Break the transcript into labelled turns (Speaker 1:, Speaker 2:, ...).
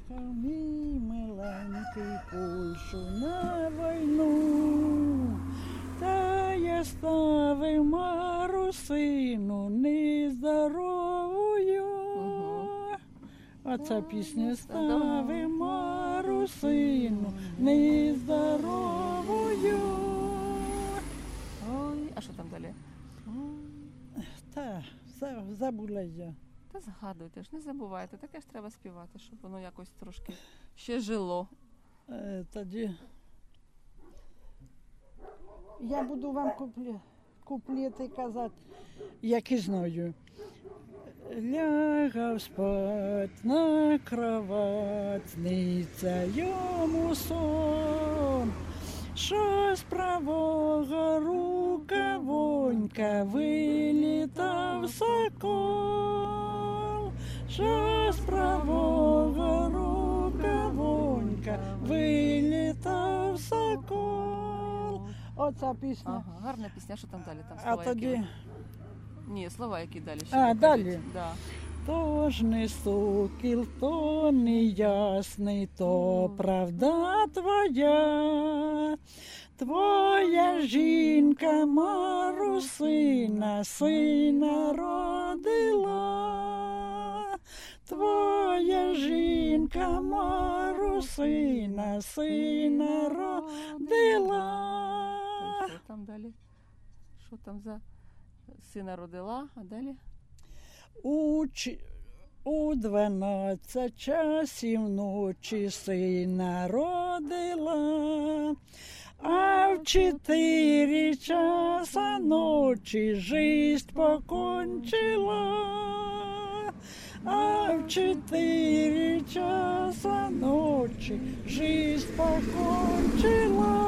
Speaker 1: Поїхав мій миленький Польщу на війну, та я ставив Марусину нездоровою. Оця пісня ставив Марусину нездоровою.
Speaker 2: Ой, а що там далі?
Speaker 1: Та, забула я.
Speaker 2: Та згадуйте ж, не забувайте, таке ж треба співати, щоб воно якось трошки ще жило.
Speaker 1: Тоді я буду вам куплети казати, які знаю. Лягав спать на кровать, сниться йому сон, що з правого рукавонька вилітав сокол, що з правого рукавонька вилітав сокол. Оця пісня.
Speaker 2: Ага, гарна пісня, що там далі? Там
Speaker 1: А
Speaker 2: слова
Speaker 1: тоді...
Speaker 2: які? Ні, слова які далі ще.
Speaker 1: А,
Speaker 2: покажіть.
Speaker 1: далі?
Speaker 2: Да.
Speaker 1: То ж не сокіл, то не ясний, то правда твоя. Твоя жінка Марусина сина родила. Твоя жінка Марусина сина родила.
Speaker 2: Та й що там далі? Що там за сина родила, а далі?
Speaker 1: У 12 часів ночі сина родила, а в 4 часа ночі жизнь покончила, а в 4 часа ночі жизнь покончила.